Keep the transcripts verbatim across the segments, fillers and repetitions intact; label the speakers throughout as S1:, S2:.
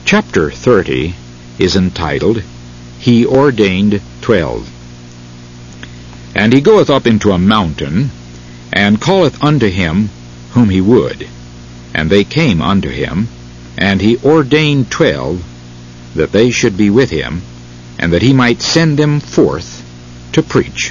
S1: Chapter thirty is entitled, He Ordained Twelve. And he goeth up into a mountain, and calleth unto him whom he would. And they came unto him, and he ordained twelve, that they should be with him, and that he might send them forth to preach.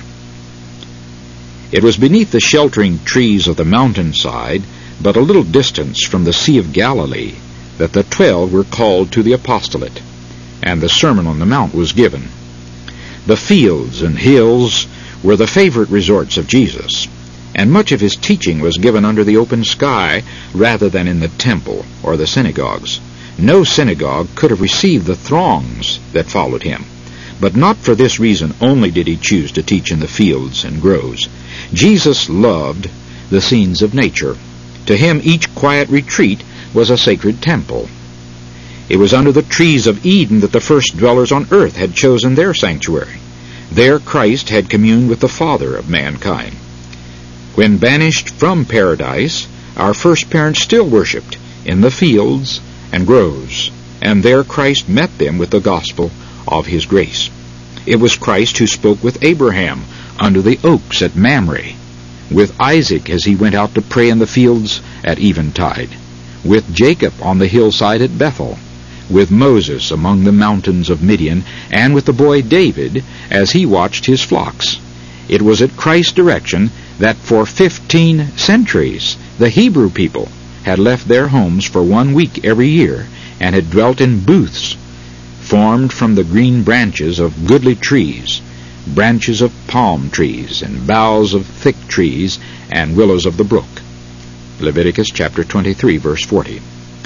S1: It was beneath the sheltering trees of the mountainside, but a little distance from the Sea of Galilee, that the twelve were called to the apostolate, and the Sermon on the Mount was given. The fields and hills were the favorite resorts of Jesus, and much of his teaching was given under the open sky rather than in the temple or the synagogues. No synagogue could have received the throngs that followed him, but not for this reason only did he choose to teach in the fields and groves. Jesus loved the scenes of nature. To him each quiet retreat was a sacred temple. It was under the trees of Eden that the first dwellers on earth had chosen their sanctuary. There Christ had communed with the Father of mankind. When banished from paradise, our first parents still worshipped in the fields and groves, and there Christ met them with the gospel of his grace. It was Christ who spoke with Abraham under the oaks at Mamre, with Isaac as he went out to pray in the fields at eventide, with Jacob on the hillside at Bethel, with Moses among the mountains of Midian, and with the boy David as he watched his flocks. It was at Christ's direction that for fifteen centuries the Hebrew people had left their homes for one week every year and had dwelt in booths formed from the green branches of goodly trees, branches of palm trees, and boughs of thick trees, and willows of the brook. Leviticus chapter twenty-three, verse forty.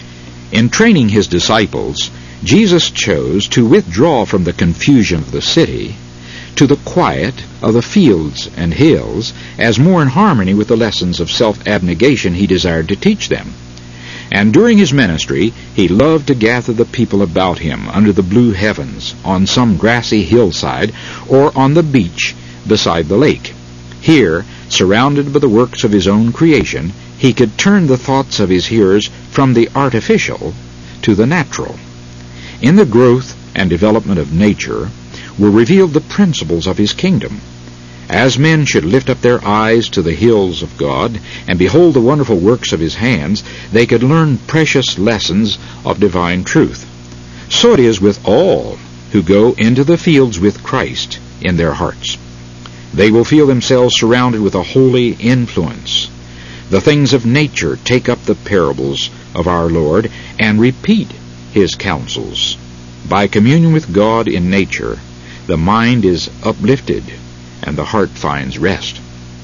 S1: In training his disciples, Jesus chose to withdraw from the confusion of the city to the quiet of the fields and hills, as more in harmony with the lessons of self-abnegation he desired to teach them. And during his ministry, he loved to gather the people about him under the blue heavens, on some grassy hillside, or on the beach beside the lake. Here, surrounded by the works of his own creation, he could turn the thoughts of his hearers from the artificial to the natural. In the growth and development of nature were revealed the principles of his kingdom. As men should lift up their eyes to the hills of God and behold the wonderful works of his hands, they could learn precious lessons of divine truth. So it is with all who go into the fields with Christ in their hearts. They will feel themselves surrounded with a holy influence. The things of nature take up the parables of our Lord and repeat his counsels. By communion with God in nature, the mind is uplifted and the heart finds rest.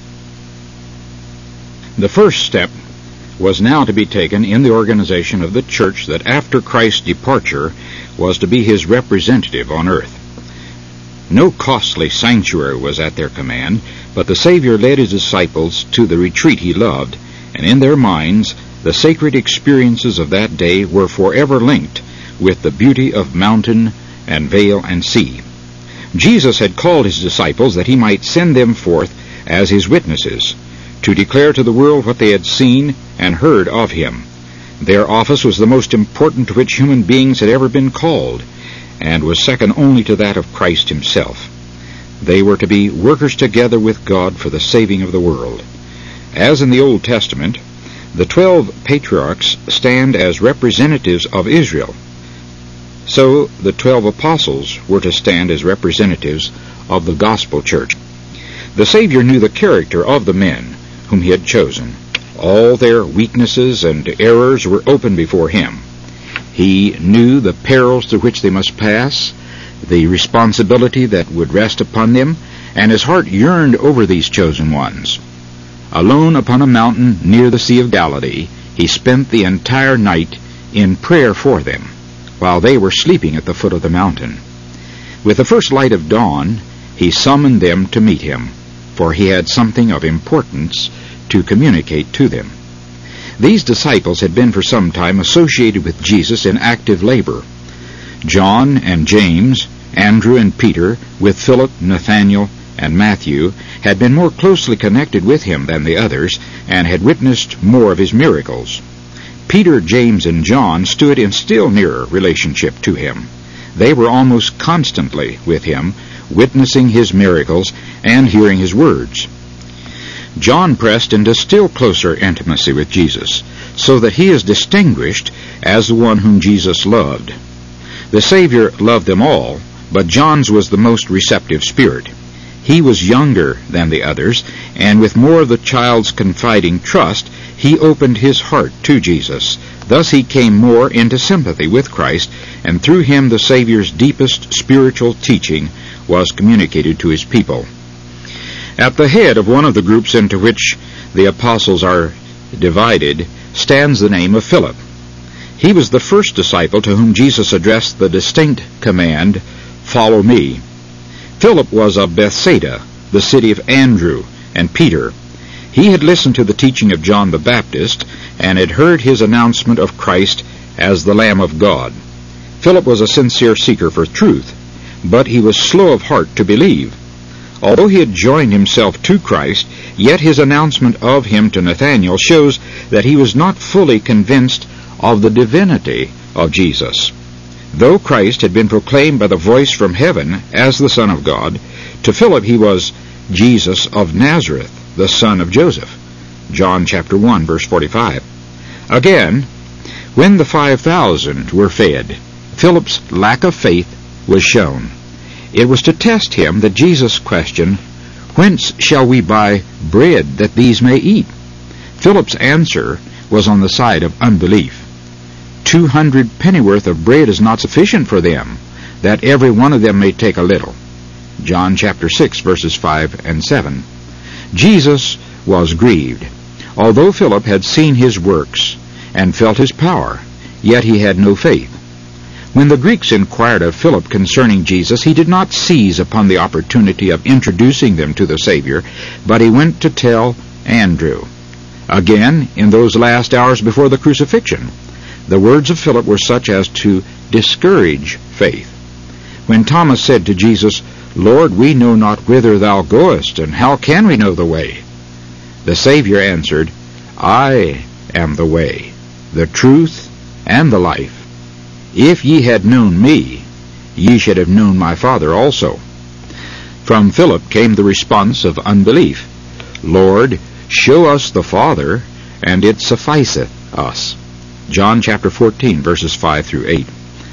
S1: The first step was now to be taken in the organization of the church that after Christ's departure was to be his representative on earth. No costly sanctuary was at their command, but the Savior led his disciples to the retreat he loved, and in their minds the sacred experiences of that day were forever linked with the beauty of mountain and vale and sea. Jesus had called his disciples that he might send them forth as his witnesses, to declare to the world what they had seen and heard of him. Their office was the most important to which human beings had ever been called, and was second only to that of Christ himself. They were to be workers together with God for the saving of the world. As in the Old Testament, the twelve patriarchs stand as representatives of Israel. So the twelve apostles were to stand as representatives of the gospel church. The Savior knew the character of the men whom he had chosen. All their weaknesses and errors were open before him. He knew the perils through which they must pass, the responsibility that would rest upon them, and his heart yearned over these chosen ones. Alone upon a mountain near the Sea of Galilee, he spent the entire night in prayer for them, while they were sleeping at the foot of the mountain. With the first light of dawn, he summoned them to meet him, for he had something of importance to communicate to them. These disciples had been for some time associated with Jesus in active labor. John and James, Andrew and Peter, with Philip, Nathanael, and Matthew, had been more closely connected with him than the others, and had witnessed more of his miracles. Peter, James, and John stood in still nearer relationship to him. They were almost constantly with him, witnessing his miracles and hearing his words. John pressed into still closer intimacy with Jesus, so that he is distinguished as the one whom Jesus loved. The Savior loved them all, but John's was the most receptive spirit. He was younger than the others, and with more of the child's confiding trust, he opened his heart to Jesus. Thus he came more into sympathy with Christ, and through him the Savior's deepest spiritual teaching was communicated to his people. At the head of one of the groups into which the apostles are divided stands the name of Philip. He was the first disciple to whom Jesus addressed the distinct command, "Follow me." Philip was of Bethsaida, the city of Andrew and Peter. He had listened to the teaching of John the Baptist and had heard his announcement of Christ as the Lamb of God. Philip was a sincere seeker for truth, but he was slow of heart to believe. Although he had joined himself to Christ, yet his announcement of him to Nathanael shows that he was not fully convinced of the divinity of Jesus. Though Christ had been proclaimed by the voice from heaven as the Son of God, to Philip he was Jesus of Nazareth, the son of Joseph. John chapter one, verse forty-five. Again, when the five thousand were fed, Philip's lack of faith was shown. It was to test him that Jesus questioned, "Whence shall we buy bread that these may eat?" Philip's answer was on the side of unbelief. Two hundred pennyworth of bread is not sufficient for them, that every one of them may take a little. John chapter six, verses five and seven. Jesus was grieved. Although Philip had seen his works and felt his power, yet he had no faith. When the Greeks inquired of Philip concerning Jesus, he did not seize upon the opportunity of introducing them to the Savior, but he went to tell Andrew. Again, in those last hours before the crucifixion, the words of Philip were such as to discourage faith. When Thomas said to Jesus, "Lord, we know not whither thou goest, and how can we know the way?" the Savior answered, "I am the way, the truth, and the life. If ye had known me, ye should have known my Father also." From Philip came the response of unbelief, "Lord, show us the Father, and it sufficeth us." John chapter fourteen, verses five through eight.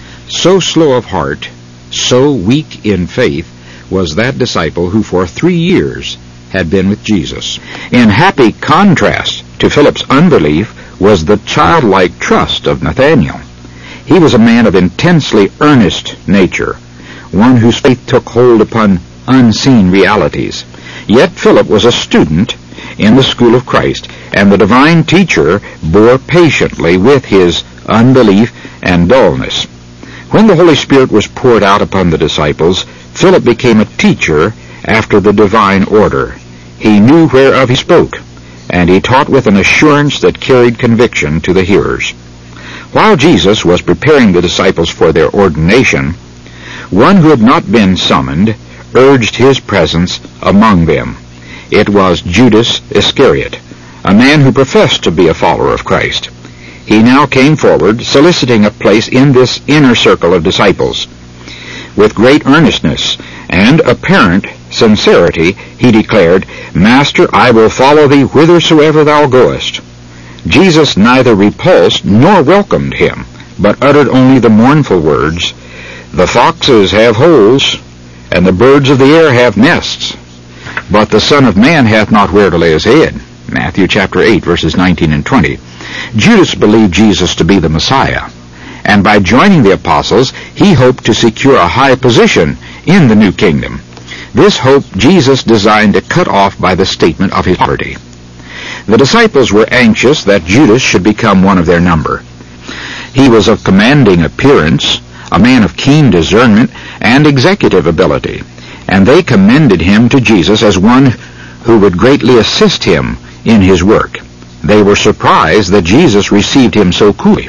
S1: So slow of heart, so weak in faith, was that disciple who for three years had been with Jesus. In happy contrast to Philip's unbelief was the childlike trust of Nathanael. He was a man of intensely earnest nature, one whose faith took hold upon unseen realities. Yet Philip was a student in the school of Christ, and the divine teacher bore patiently with his unbelief and dullness. When the Holy Spirit was poured out upon the disciples, Philip became a teacher after the divine order. He knew whereof he spoke, and he taught with an assurance that carried conviction to the hearers. While Jesus was preparing the disciples for their ordination, one who had not been summoned urged his presence among them. It was Judas Iscariot, a man who professed to be a follower of Christ. He now came forward, soliciting a place in this inner circle of disciples. With great earnestness and apparent sincerity, he declared, "Master, I will follow thee whithersoever thou goest." Jesus neither repulsed nor welcomed him, but uttered only the mournful words, "The foxes have holes, and the birds of the air have nests, but the Son of Man hath not where to lay his head." Matthew chapter eight, verses nineteen and twenty. Judas believed Jesus to be the Messiah, and by joining the apostles, he hoped to secure a high position in the new kingdom. This hope Jesus designed to cut off by the statement of his poverty. The disciples were anxious that Judas should become one of their number. He was of commanding appearance, a man of keen discernment and executive ability, and they commended him to Jesus as one who would greatly assist him in his work. They were surprised that Jesus received him so coolly.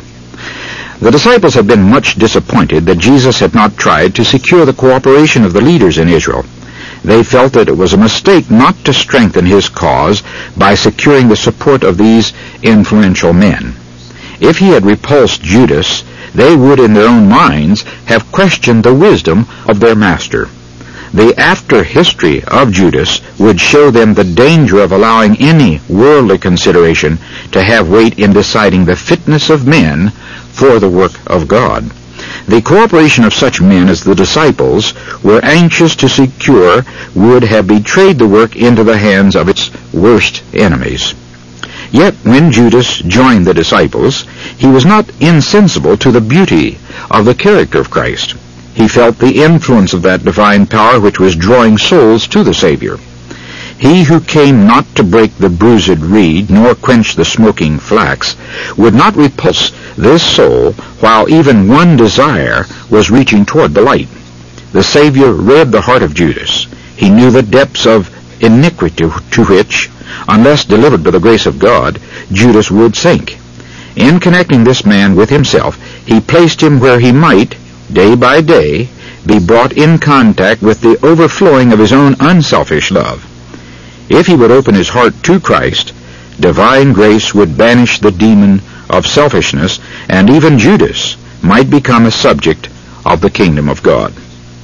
S1: The disciples had been much disappointed that Jesus had not tried to secure the cooperation of the leaders in Israel. They felt that it was a mistake not to strengthen his cause by securing the support of these influential men. If he had repulsed Judas, they would in their own minds have questioned the wisdom of their master. The after history of Judas would show them the danger of allowing any worldly consideration to have weight in deciding the fitness of men for the work of God. The cooperation of such men as the disciples were anxious to secure would have betrayed the work into the hands of its worst enemies. Yet when Judas joined the disciples, he was not insensible to the beauty of the character of Christ. He felt the influence of that divine power which was drawing souls to the Savior. He who came not to break the bruised reed, nor quench the smoking flax, would not repulse this soul while even one desire was reaching toward the light. The Savior read the heart of Judas. He knew the depths of iniquity to which, unless delivered by the grace of God, Judas would sink. In connecting this man with himself, he placed him where he might, day by day, be brought in contact with the overflowing of his own unselfish love. If he would open his heart to Christ, divine grace would banish the demon of selfishness, and even Judas might become a subject of the kingdom of God.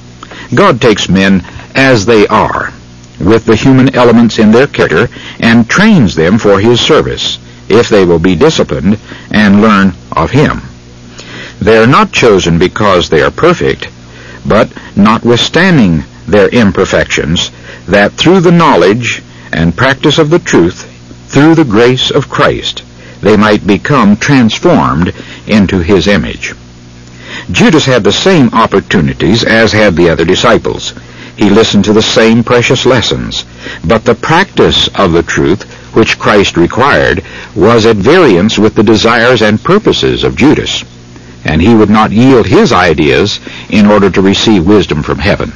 S1: God takes men as they are, with the human elements in their character, and trains them for his service, if they will be disciplined and learn of him. They are not chosen because they are perfect, but notwithstanding their imperfections, that through the knowledge and practice of the truth, through the grace of Christ, they might become transformed into his image. Judas had the same opportunities as had the other disciples. He listened to the same precious lessons, but the practice of the truth which Christ required was at variance with the desires and purposes of Judas, and he would not yield his ideas in order to receive wisdom from heaven.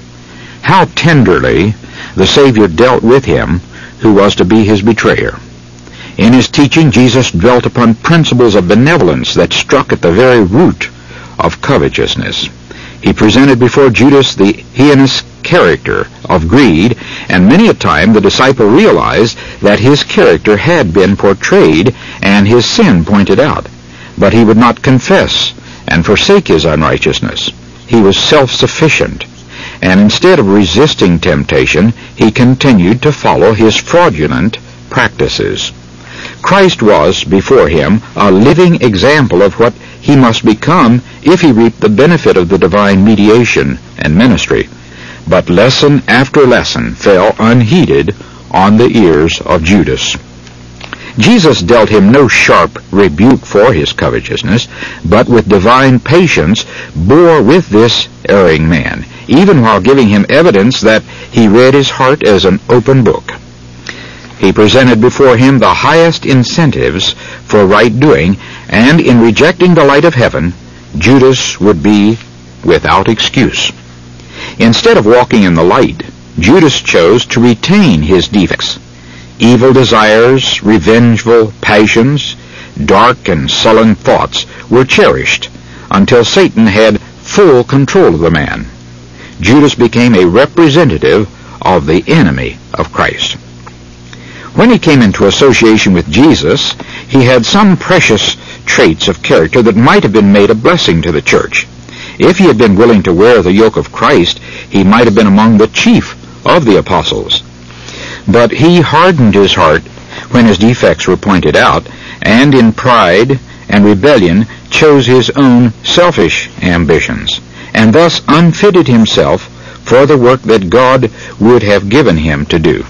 S1: How tenderly the Savior dealt with him who was to be his betrayer. In his teaching, Jesus dwelt upon principles of benevolence that struck at the very root of covetousness. He presented before Judas the heinous character of greed, and many a time the disciple realized that his character had been portrayed and his sin pointed out. But he would not confess and forsake his unrighteousness. He was self-sufficient, and instead of resisting temptation, he continued to follow his fraudulent practices. Christ was, before him, a living example of what he must become if he reaped the benefit of the divine mediation and ministry. But lesson after lesson fell unheeded on the ears of Judas. Jesus dealt him no sharp rebuke for his covetousness, but with divine patience bore with this erring man, even while giving him evidence that he read his heart as an open book. He presented before him the highest incentives for right doing, and in rejecting the light of heaven, Judas would be without excuse. Instead of walking in the light, Judas chose to retain his defects. Evil desires, revengeful passions, dark and sullen thoughts were cherished until Satan had full control of the man. Judas became a representative of the enemy of Christ. When he came into association with Jesus, he had some precious traits of character that might have been made a blessing to the church. If he had been willing to wear the yoke of Christ, he might have been among the chief of the apostles. But he hardened his heart when his defects were pointed out, and in pride and rebellion chose his own selfish ambitions, and thus unfitted himself for the work that God would have given him to do.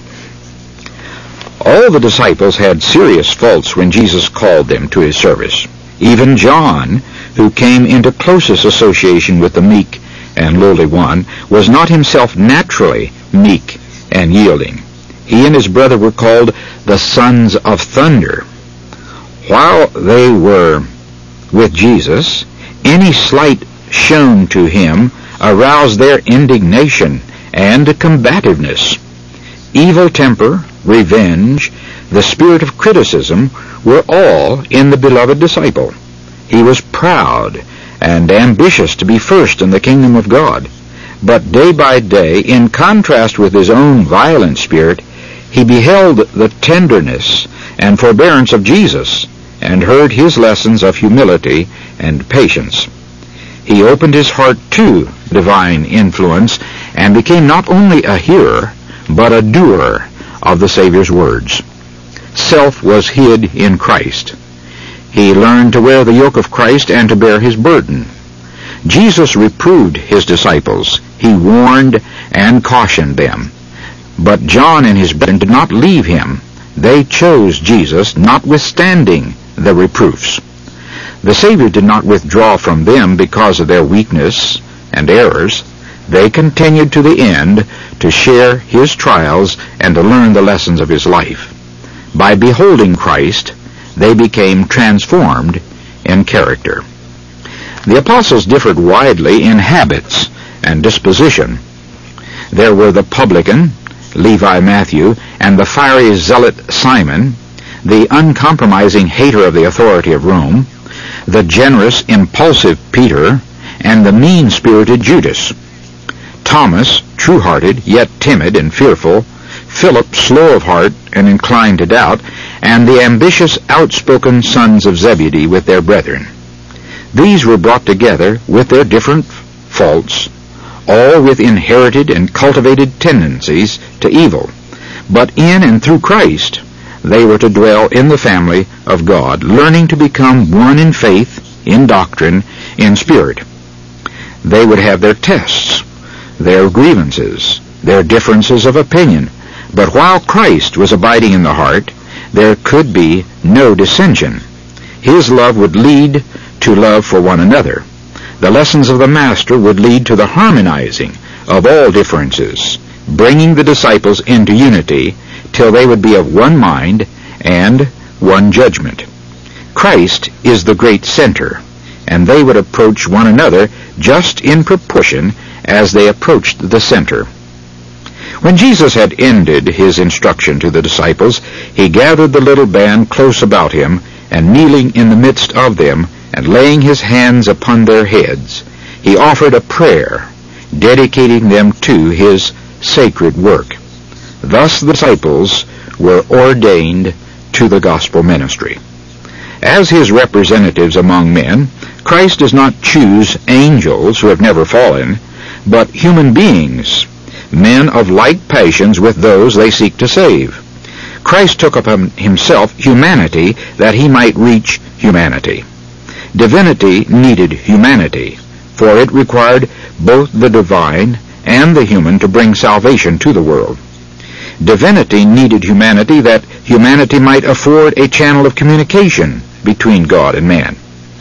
S1: All the disciples had serious faults when Jesus called them to his service. Even John, who came into closest association with the meek and lowly one, was not himself naturally meek and yielding. He and his brother were called the sons of thunder. While they were with Jesus, any slight shown to him aroused their indignation and combativeness. Evil temper, revenge, the spirit of criticism were all in the beloved disciple. He was proud and ambitious to be first in the kingdom of God. But day by day, in contrast with his own violent spirit, he beheld the tenderness and forbearance of Jesus, and heard his lessons of humility and patience. He opened his heart to divine influence and became not only a hearer, but a doer of the Savior's words. Self was hid in Christ. He learned to wear the yoke of Christ and to bear his burden. Jesus reproved his disciples. He warned and cautioned them. But John and his brethren did not leave him. They chose Jesus, notwithstanding the reproofs. The Savior did not withdraw from them because of their weakness and errors. They continued to the end to share his trials and to learn the lessons of his life. By beholding Christ, they became transformed in character. The apostles differed widely in habits and disposition. There were the publican, Levi Matthew, and the fiery zealot Simon, the uncompromising hater of the authority of Rome, the generous, impulsive Peter, and the mean-spirited Judas. Thomas, true-hearted, yet timid and fearful, Philip, slow of heart and inclined to doubt, and the ambitious, outspoken sons of Zebedee with their brethren. These were brought together with their different faults, all with inherited and cultivated tendencies to evil. But in and through Christ, they were to dwell in the family of God, learning to become one in faith, in doctrine, in spirit. They would have their tests, their grievances, their differences of opinion, but while Christ was abiding in the heart, there could be no dissension. His love would lead to love for one another. The lessons of the Master would lead to the harmonizing of all differences, bringing the disciples into unity till they would be of one mind and one judgment. Christ is the great center, and they would approach one another just in proportion as they approached the center. When Jesus had ended his instruction to the disciples, he gathered the little band close about him, and kneeling in the midst of them, and laying his hands upon their heads, he offered a prayer, dedicating them to his sacred work. Thus the disciples were ordained to the gospel ministry. As his representatives among men, Christ does not choose angels who have never fallen, but human beings, men of like passions with those they seek to save. Christ took upon himself humanity that he might reach humanity. Divinity needed humanity, for it required both the divine and the human to bring salvation to the world. Divinity needed humanity that humanity might afford a channel of communication between God and man.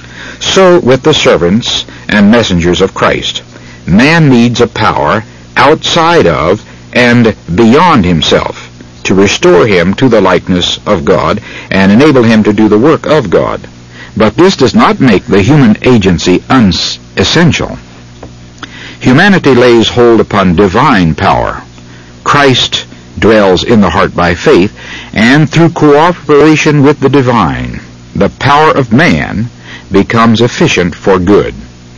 S1: So with the servants and messengers of Christ, man needs a power outside of and beyond himself to restore him to the likeness of God and enable him to do the work of God. But this does not make the human agency unessential. Humanity lays hold upon divine power. Christ dwells in the heart by faith, and through cooperation with the divine, the power of man becomes efficient for good.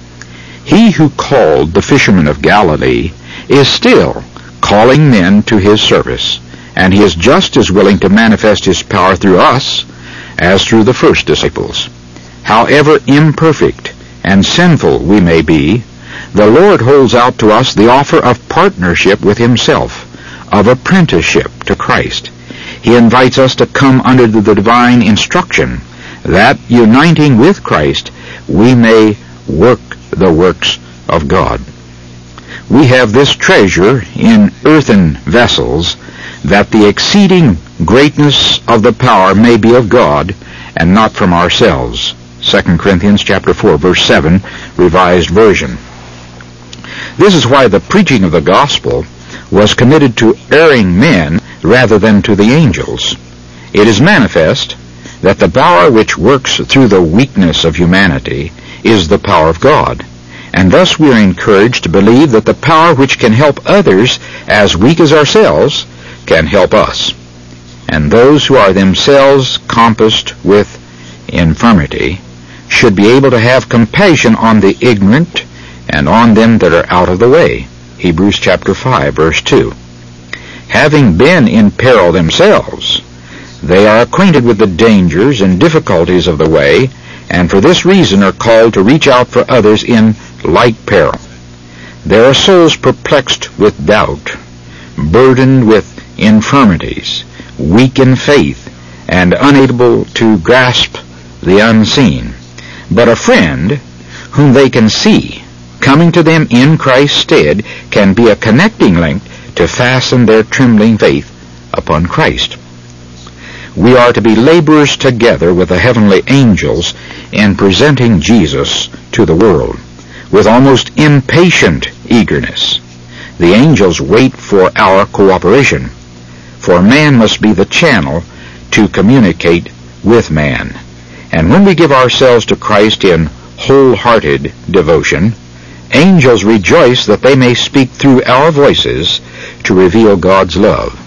S1: He who called the fishermen of Galilee is still calling men to his service, and he is just as willing to manifest his power through us as through the first disciples. However imperfect and sinful we may be, the Lord holds out to us the offer of partnership with himself, of apprenticeship to Christ. He invites us to come under the divine instruction, that, uniting with Christ, we may work the works of God. We have this treasure in earthen vessels, that the exceeding greatness of the power may be of God, and not from ourselves. Second Corinthians chapter four, verse seven, Revised Version. This is why the preaching of the gospel was committed to erring men rather than to the angels. It is manifest that the power which works through the weakness of humanity is the power of God, and thus we are encouraged to believe that the power which can help others as weak as ourselves can help us. And those who are themselves compassed with infirmity should be able to have compassion on the ignorant and on them that are out of the way. Hebrews chapter five, verse two. Having been in peril themselves, They are acquainted with the dangers and difficulties of the way, and for this reason are called to reach out for others in like peril. There are souls perplexed with doubt, burdened with infirmities, weak in faith, and unable to grasp the unseen. But a friend whom they can see, coming to them in Christ's stead, can be a connecting link to fasten their trembling faith upon Christ. We are to be laborers together with the heavenly angels in presenting Jesus to the world with almost impatient eagerness. The angels wait for our cooperation, for man must be the channel to communicate with man. And when we give ourselves to Christ in wholehearted devotion, angels rejoice that they may speak through our voices to reveal God's love.